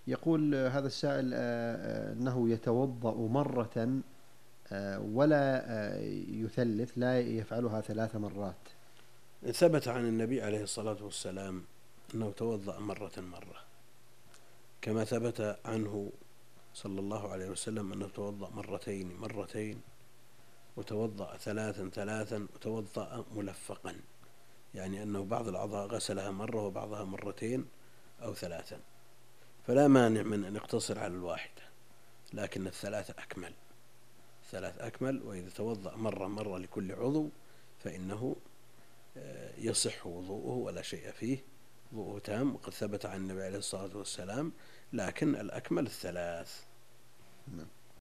يقول هذا السائل أنه يتوضأ مرة ولا يثلث، لا يفعلها 3 مرات. ثبت عن النبي عليه الصلاة والسلام أنه توضأ مرة مرة، كما ثبت عنه صلى الله عليه وسلم أنه توضأ مرتين مرتين، وتوضأ ثلاثا ثلاثا، وتوضأ ملفقا، يعني أنه بعض الأعضاء غسلها مرة وبعضها مرتين أو ثلاثا، فلا مانع من أن يقتصر على الواحدة، لكن الثلاث أكمل. الثلاث أكمل، وإذا توضأ مرة مرة لكل عضو فإنه يصح وضوءه ولا شيء فيه، وضوءه تام، وقد ثبت عن النبي عليه الصلاة والسلام، لكن الأكمل الثلاث.